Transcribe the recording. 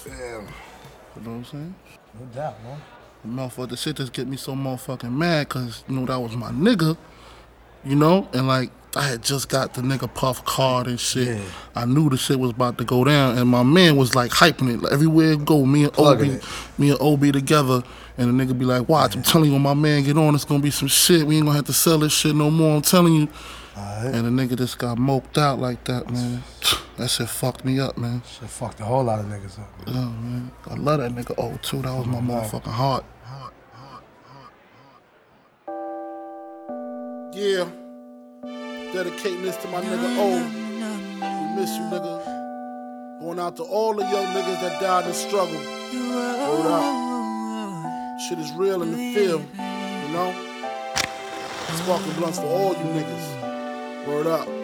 Damn. You know what I'm saying? No doubt, man. The motherfucker, the shit just get me so motherfucking mad, cause you know that was my nigga, you know, and like I had just got the nigga Puff card and shit. Yeah. I knew the shit was about to go down, and my man was like hyping it like, everywhere it go. Plugging it. Me and Obi together, and the nigga be like, "Watch, I'm telling you, when my man get on, it's gonna be some shit. We ain't gonna have to sell this shit no more. I'm telling you." Alright. And the nigga just got moped out like that, man. That shit fucked me up, man. Shit fucked a whole lot of niggas up, man. Yeah, man. I love that nigga O too. That was my motherfucking heart. Yeah. Dedicating this to my nigga O. We miss you, nigga. Going out to all the young niggas that died in struggle. Word up. Shit is real in the field, you know? Sparking blunts for all you niggas. Word up.